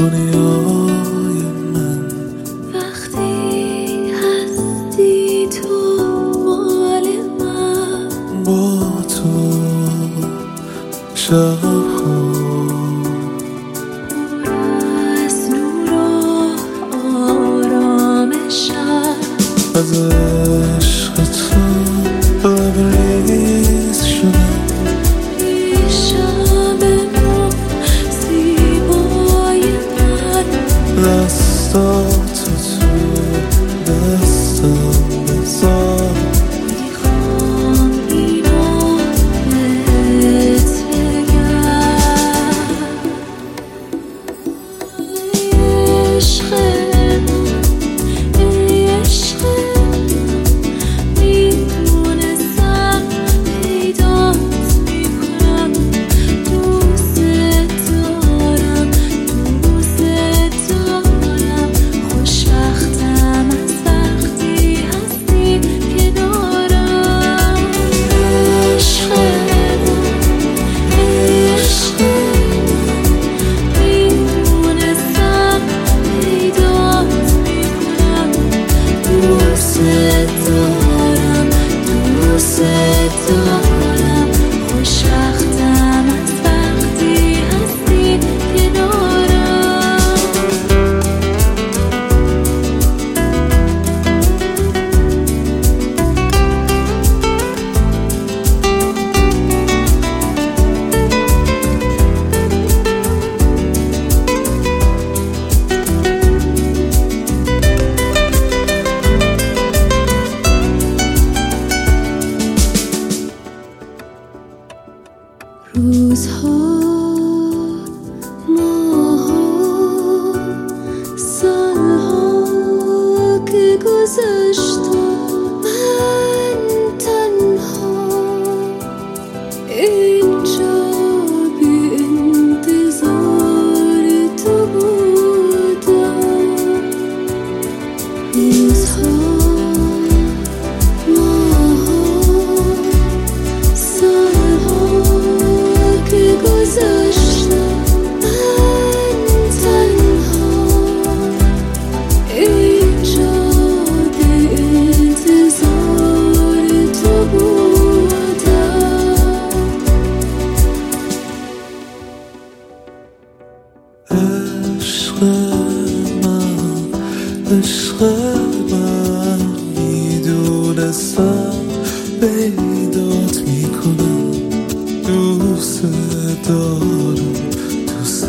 دنیای من. وقتی هستی تو مال من، با تو شب‌ها از نور و آرامشم، از عشق تو لبریز شدم. پیشم بمون زیبای من، دستاتو تو دستم بذار. میخوام اینو بهت بگم. ای عشق من، ای عشق من، میدونستم پیدات میکنم. دوست دارم، دوست دارم. خوشبختم از وقتی هستی کنارم. عشق من، عشق من، میدونستم پیدات میکنم. دوست دارم، دوست دارم. خوشبختم از وقتی هستی کنارم. روزها، ماها، سالها که گذشت و من تنها اینجا بی انتظار تو بودم. روزها، ماها، سالها که گذشت من تنها اینجا به انتظار تو بودم. عشق من، عشق من، میدونستم پیدات میکنم. دوست دارم، دوست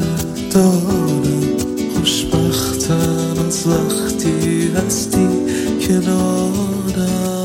دارم. خوشبختم از وقتی هستی کنارم.